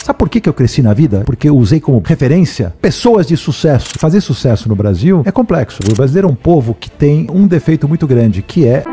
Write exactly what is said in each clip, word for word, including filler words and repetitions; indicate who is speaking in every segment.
Speaker 1: Sabe por que que eu cresci na vida? Porque eu usei como referência pessoas de sucesso. Fazer sucesso no Brasil é complexo. O brasileiro é um povo que tem um defeito muito grande, que é...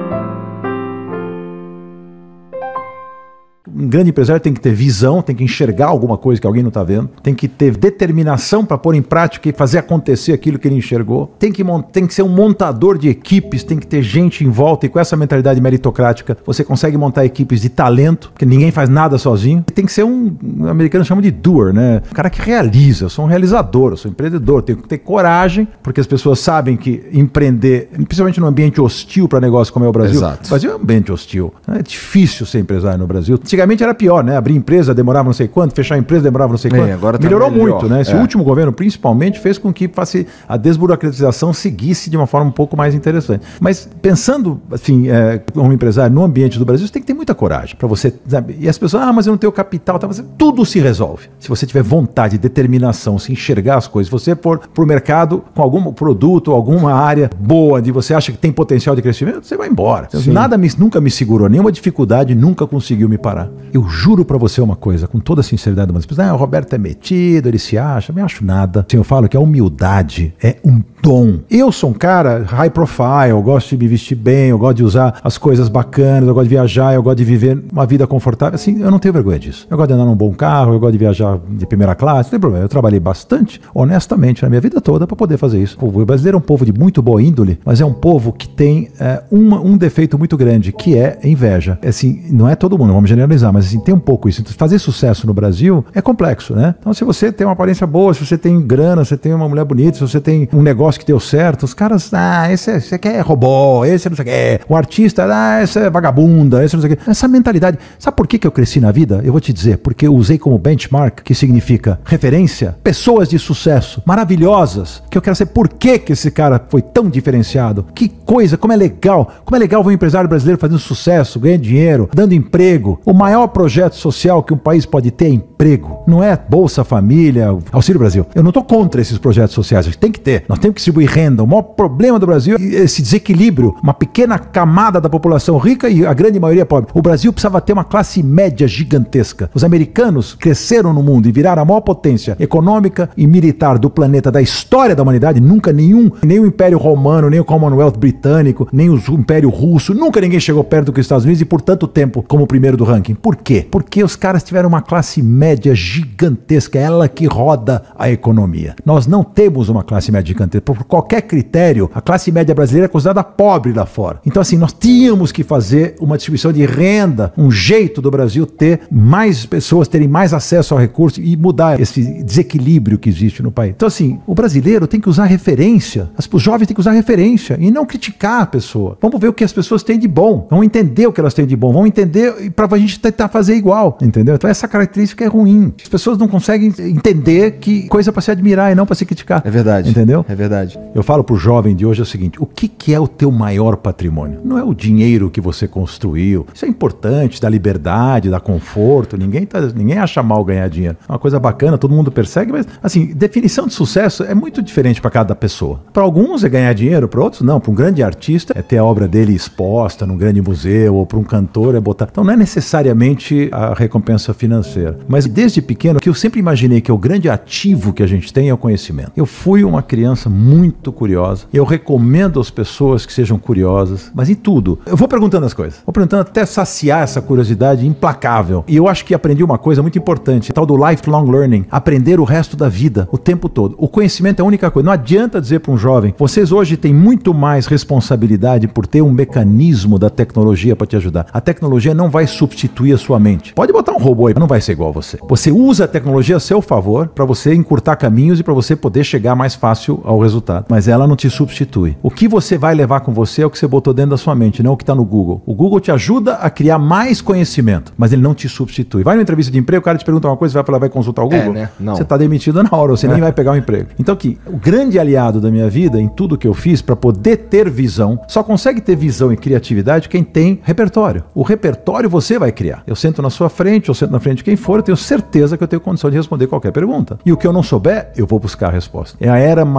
Speaker 1: Um grande empresário tem que ter visão, tem que enxergar alguma coisa que alguém não está vendo, tem que ter determinação para pôr em prática e fazer acontecer aquilo que ele enxergou, tem que, tem que ser um montador de equipes, tem que ter gente em volta, e com essa mentalidade meritocrática você consegue montar equipes de talento, porque ninguém faz nada sozinho. Tem que ser um, um americano chama de doer, né? Um cara que realiza. Eu sou um realizador, eu sou um empreendedor, tenho que ter coragem, porque as pessoas sabem que empreender, principalmente num ambiente hostil para negócio como é o Brasil.
Speaker 2: Exato.
Speaker 1: O Brasil é um ambiente hostil, é difícil ser empresário no Brasil. Antigamente era pior, né? Abrir empresa demorava não sei quanto, fechar empresa demorava não sei quanto.
Speaker 2: É, agora tá
Speaker 1: melhorou
Speaker 2: melhor.
Speaker 1: muito, né? Esse
Speaker 2: É.
Speaker 1: último governo, principalmente, fez com que a desburocratização seguisse de uma forma um pouco mais interessante. Mas pensando, assim, é, como empresário no ambiente do Brasil, você tem que ter muita coragem para você, sabe? E as pessoas, ah, mas eu não tenho capital, tá? Mas tudo se resolve. Se você tiver vontade, determinação, se enxergar as coisas, você for para o mercado com algum produto, alguma área boa, de você acha que tem potencial de crescimento, você vai embora.
Speaker 2: Sim.
Speaker 1: Nada me, nunca me segurou, nenhuma dificuldade nunca conseguiu me parar. Eu juro para você uma coisa, com toda a sinceridade, mas ah, o Roberto é metido, ele se acha, não me acho nada. Assim, eu falo que a humildade é um dom. Eu sou um cara high profile, eu gosto de me vestir bem, eu gosto de usar as coisas bacanas, eu gosto de viajar, eu gosto de viver uma vida confortável. Assim, eu não tenho vergonha disso. Eu gosto de andar num bom carro, eu gosto de viajar de primeira classe, não tem problema. Eu trabalhei bastante, honestamente, na minha vida toda para poder fazer isso. O brasileiro é um povo de muito boa índole, mas é um povo que tem é, uma, um defeito muito grande, que é inveja. Assim, não é todo mundo, vamos generalizar, mas assim, tem um pouco isso. Então, fazer sucesso no Brasil é complexo, né? Então, se você tem uma aparência boa, se você tem grana, se você tem uma mulher bonita, se você tem um negócio que deu certo, os caras, ah, esse, esse aqui é robô, esse não sei o que, o artista, ah, esse é vagabunda, esse não sei o que. Essa mentalidade. Sabe por que que eu cresci na vida? Eu vou te dizer, porque eu usei como benchmark, que significa referência, pessoas de sucesso, maravilhosas, que eu quero saber por que que esse cara foi tão diferenciado. Que coisa, como é legal, como é legal ver um empresário brasileiro fazendo sucesso, ganhando dinheiro, dando emprego. O maior projeto social que um país pode ter é emprego. Não é Bolsa Família, Auxílio Brasil. Eu não estou contra esses projetos sociais, a gente tem que ter. Nós temos que distribuir renda. O maior problema do Brasil é esse desequilíbrio, uma pequena camada da população rica e a grande maioria pobre. O Brasil precisava ter uma classe média gigantesca. Os americanos cresceram no mundo e viraram a maior potência econômica e militar do planeta, da história da humanidade. Nunca nenhum, nem o Império Romano, nem o Commonwealth britânico, nem o Império Russo, nunca ninguém chegou perto do que os Estados Unidos e por tanto tempo como o primeiro do ranking. Por quê? Porque os caras tiveram uma classe média gigantesca, ela que roda a economia. Nós não temos uma classe média gigantesca. Por qualquer critério, a classe média brasileira é considerada pobre lá fora. Então, assim, nós tínhamos que fazer uma distribuição de renda, um jeito do Brasil ter mais pessoas, terem mais acesso ao recurso e mudar esse desequilíbrio que existe no país. Então, assim, o brasileiro tem que usar referência. Os jovens têm que usar referência e não criticar a pessoa. Vamos ver o que as pessoas têm de bom. Vamos entender o que elas têm de bom. Vamos entender para a gente tentar fazer igual, entendeu? Então, essa característica é ruim. As pessoas não conseguem entender que coisa para se admirar e não para se criticar.
Speaker 2: É verdade.
Speaker 1: Entendeu?
Speaker 2: É verdade.
Speaker 1: Eu falo pro jovem de hoje é o seguinte: o que, que é o teu maior patrimônio? Não é o dinheiro que você construiu. Isso é importante, dá liberdade, dá conforto. Ninguém, tá, ninguém acha mal ganhar dinheiro. É uma coisa bacana, todo mundo persegue, mas, assim, definição de sucesso é muito diferente para cada pessoa. Para alguns é ganhar dinheiro, para outros não. Para um grande artista é ter a obra dele exposta num grande museu, ou para um cantor é botar... Então não é necessariamente a recompensa financeira. Mas desde pequeno, que eu sempre imaginei que o grande ativo que a gente tem é o conhecimento. Eu fui uma criança muito curiosa. Eu recomendo às pessoas que sejam curiosas, mas em tudo. Eu vou perguntando as coisas. Vou perguntando até saciar essa curiosidade implacável. E eu acho que aprendi uma coisa muito importante, tal do lifelong learning. Aprender o resto da vida, o tempo todo. O conhecimento é a única coisa. Não adianta dizer para um jovem, vocês hoje têm muito mais responsabilidade por ter um mecanismo da tecnologia para te ajudar. A tecnologia não vai substituir a sua mente. Pode botar um robô aí, não vai ser igual a você. Você usa a tecnologia a seu favor para você encurtar caminhos e para você poder chegar mais fácil ao resultado. Mas ela não te substitui. O que você vai levar com você é o que você botou dentro da sua mente, não o que está no Google. O Google te ajuda a criar mais conhecimento, mas ele não te substitui. Vai numa entrevista de emprego, o cara te pergunta uma coisa, você vai falar, vai consultar o Google?
Speaker 2: É, né? Não.
Speaker 1: Você está demitido na hora, você é. nem vai pegar o emprego. Então aqui, o grande aliado da minha vida, em tudo que eu fiz, para poder ter visão, só consegue ter visão e criatividade quem tem repertório. O repertório você vai criar. Eu sento na sua frente, eu sento na frente de quem for, eu tenho certeza que eu tenho condição de responder qualquer pergunta. E o que eu não souber, eu vou buscar a resposta. É a era mais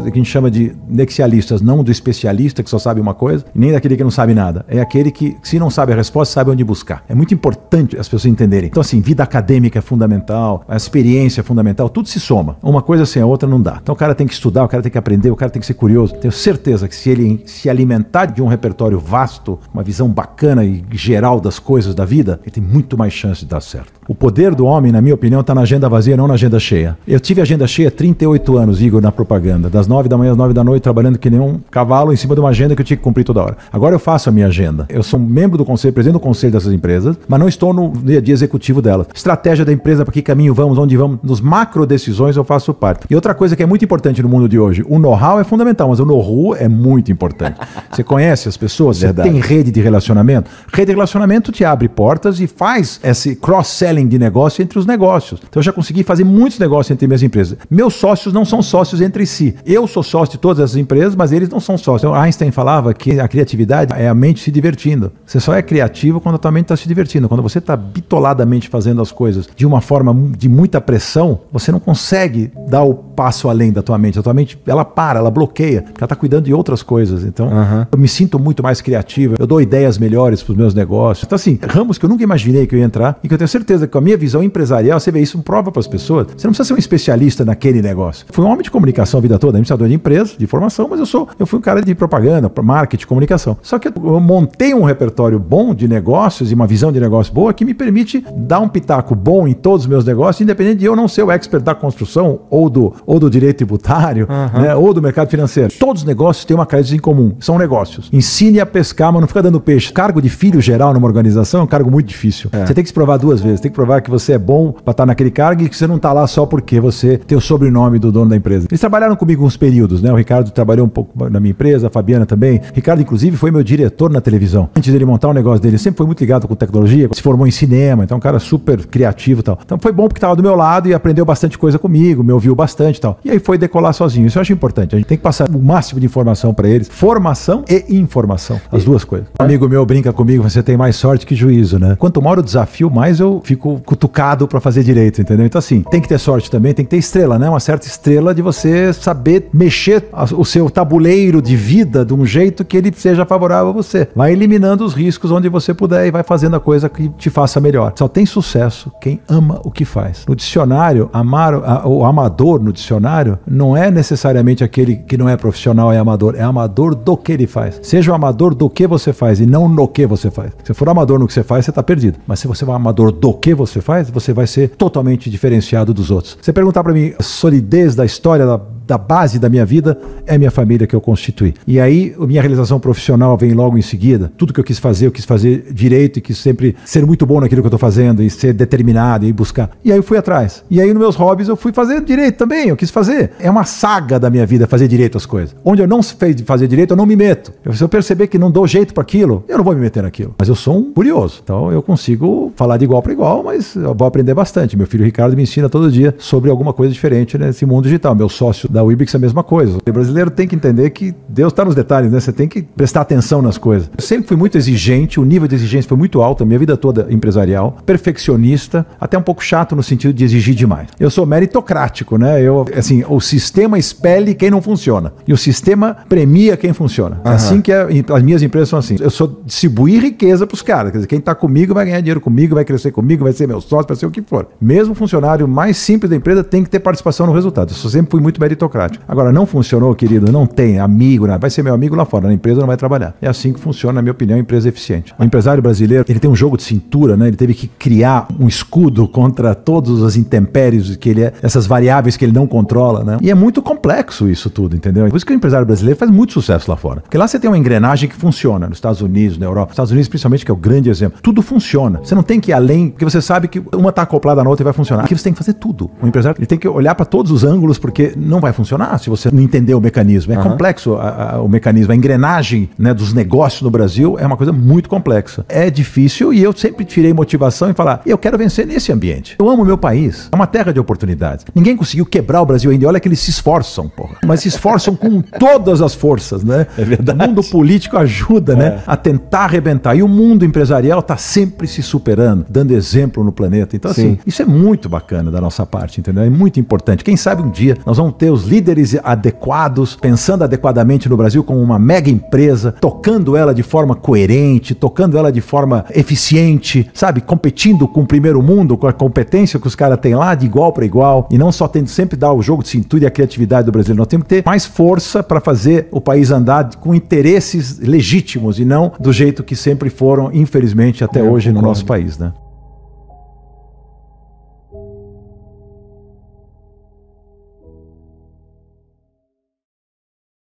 Speaker 1: que a gente chama de nexialistas, não do especialista que só sabe uma coisa, e nem daquele que não sabe nada. É aquele que, se não sabe a resposta, sabe onde buscar. É muito importante as pessoas entenderem. Então, assim, vida acadêmica é fundamental, a experiência é fundamental, tudo se soma. Uma coisa sem a outra não dá. Então, o cara tem que estudar, o cara tem que aprender, o cara tem que ser curioso. Tenho certeza que se ele se alimentar de um repertório vasto, uma visão bacana e geral das coisas da vida, ele tem muito mais chance de dar certo. O poder do homem, na minha opinião, está na agenda vazia, não na agenda cheia. Eu tive agenda cheia há trinta e oito anos, Igor, na propaganda. Das nove da manhã às nove da noite, trabalhando que nem um cavalo em cima de uma agenda que eu tinha que cumprir toda hora. Agora eu faço a minha agenda. Eu sou membro do conselho, presidente do conselho dessas empresas, mas não estou no dia a dia executivo delas. Estratégia da empresa, para que caminho vamos, onde vamos, nos macro decisões eu faço parte. E outra coisa que é muito importante no mundo de hoje, o know-how é fundamental, mas o know-how é muito importante. Você conhece as pessoas, você tem rede de relacionamento. Rede de relacionamento te abre portas e faz esse cross-selling de negócio entre os negócios. Então eu já consegui fazer muitos negócios entre minhas empresas. Meus sócios não são sócios entre si. Eu sou sócio de todas essas empresas, mas eles não são sócios. Então, Einstein falava que a criatividade é a mente se divertindo. Você só é criativo quando a tua mente está se divertindo. Quando você está bitoladamente fazendo as coisas de uma forma de muita pressão, você não consegue dar o passo além da tua mente. A tua mente, ela para, ela bloqueia, porque ela está cuidando de outras coisas. Então, uhum. eu me sinto muito mais criativo, eu dou ideias melhores para os meus negócios. Então, assim, ramos que eu nunca imaginei que eu ia entrar e que eu tenho certeza que com a minha visão empresarial, você vê isso, prova para as pessoas. Você não precisa ser um especialista naquele negócio. Eu fui um homem de comunicação a vida toda, administrador de empresa, de formação, mas eu sou, eu fui um cara de propaganda, marketing, comunicação. Só que eu montei um repertório bom de negócios e uma visão de negócio boa que me permite dar um pitaco bom em todos os meus negócios, independente de eu não ser o expert da construção ou do, ou do direito tributário, uhum. né, ou do mercado financeiro. Todos os negócios têm uma característica em comum, são negócios. Ensine a pescar, mas não fica dando peixe. Cargo de filho geral numa organização é um cargo muito difícil. É. Você tem que se provar duas vezes. Tem que provar que você é bom para estar naquele cargo e que você não está lá só porque você tem o sobrenome do dono da empresa. Eles trabalharam comigo uns períodos, né? O Ricardo trabalhou um pouco na minha empresa, a Fabiana também. O Ricardo, inclusive, foi meu diretor na televisão. Antes dele montar o negócio dele, sempre foi muito ligado com tecnologia, se formou em cinema, então um cara super criativo e tal. Então foi bom porque estava do meu lado e aprendeu bastante coisa comigo, me ouviu bastante e tal. E aí foi decolar sozinho. Isso eu acho importante. A gente tem que passar o máximo de informação para eles. Formação e informação. As duas coisas. Um amigo meu brinca comigo, você tem mais sorte que juízo, né? Quanto maior o desafio, mais eu fico cutucado para fazer direito, entendeu? Então assim, tem que ter sorte também, tem que ter estrela, né? Uma certa estrela de você saber mexer o seu tabuleiro de vida de um jeito que ele seja favorável a você. Vai eliminando os riscos onde você puder e vai fazendo a coisa que te faça melhor. Só tem sucesso quem ama o que faz. No dicionário, amar, a, o amador no dicionário não é necessariamente aquele que não é profissional, é amador. É amador do que ele faz. Seja o amador do que você faz e não no que você faz. Se for amador no que você faz, você está perdido. Mas se você for amador do que você faz, você vai ser totalmente diferenciado dos outros. Você perguntar para mim a solidez da história da da base da minha vida é minha família que eu constituí. E aí, a minha realização profissional vem logo em seguida. Tudo que eu quis fazer, eu quis fazer direito e quis sempre ser muito bom naquilo que eu estou fazendo e ser determinado e buscar. E aí eu fui atrás. E aí, nos meus hobbies, eu fui fazer direito também. Eu quis fazer. É uma saga da minha vida fazer direito as coisas. Onde eu não sei fazer direito, eu não me meto. Se eu perceber que não dou jeito para aquilo, eu não vou me meter naquilo. Mas eu sou um curioso. Então, eu consigo falar de igual para igual, mas eu vou aprender bastante. Meu filho Ricardo me ensina todo dia sobre alguma coisa diferente nesse mundo digital. Meu sócio da Wibix é a mesma coisa. O brasileiro tem que entender que Deus está nos detalhes, né? Você tem que prestar atenção nas coisas. Eu sempre fui muito exigente, o nível de exigência foi muito alto, a minha vida toda empresarial, perfeccionista, até um pouco chato no sentido de exigir demais. Eu sou meritocrático, né? Eu, assim, o sistema expele quem não funciona e o sistema premia quem funciona. Uhum. Assim que é, as minhas empresas são assim. Eu sou distribuir riqueza para os caras. Quer dizer, quem está comigo vai ganhar dinheiro comigo, vai crescer comigo, vai ser meu sócio, vai ser o que for. Mesmo o funcionário mais simples da empresa tem que ter participação no resultado. Eu sempre fui muito meritocrático. Agora, não funcionou, querido, não tem amigo, né? Vai ser meu amigo lá fora, na empresa não vai trabalhar. É assim que funciona, na minha opinião, a empresa eficiente. O empresário brasileiro, ele tem um jogo de cintura, né? Ele teve que criar um escudo contra todas as intempéries, que ele é, essas variáveis que ele não controla, né? E é muito complexo isso tudo, entendeu? Por isso que o empresário brasileiro faz muito sucesso lá fora. Porque lá você tem uma engrenagem que funciona, nos Estados Unidos, na Europa. Nos Estados Unidos, principalmente, que é o grande exemplo. Tudo funciona. Você não tem que ir além, porque você sabe que uma está acoplada na outra e vai funcionar. Aqui você tem que fazer tudo. O empresário, ele tem que olhar para todos os ângulos, porque não vai funcionar se você não entender o mecanismo. É uhum. complexo a, a, o mecanismo. A engrenagem, né, dos negócios no Brasil é uma coisa muito complexa. É difícil e eu sempre tirei motivação em falar, eu quero vencer nesse ambiente. Eu amo o meu país. É uma terra de oportunidades. Ninguém conseguiu quebrar o Brasil ainda. E olha que eles se esforçam, porra. Mas se esforçam com todas as forças, né? É verdade. O mundo político ajuda, é. né, a tentar arrebentar. E o mundo empresarial está sempre se superando, dando exemplo no planeta. Então, Sim. assim, isso é muito bacana da nossa parte, entendeu? É muito importante. Quem sabe um dia nós vamos ter os os líderes adequados, pensando adequadamente no Brasil como uma mega empresa, tocando ela de forma coerente, tocando ela de forma eficiente, sabe? Competindo com o primeiro mundo, com a competência que os caras têm lá, de igual para igual, e não só tendo sempre dar o jogo de cintura e a criatividade do Brasil. Nós temos que ter mais força para fazer o país andar com interesses legítimos e não do jeito que sempre foram, infelizmente, até
Speaker 2: Eu
Speaker 1: hoje
Speaker 2: concordo.
Speaker 1: no nosso país, né?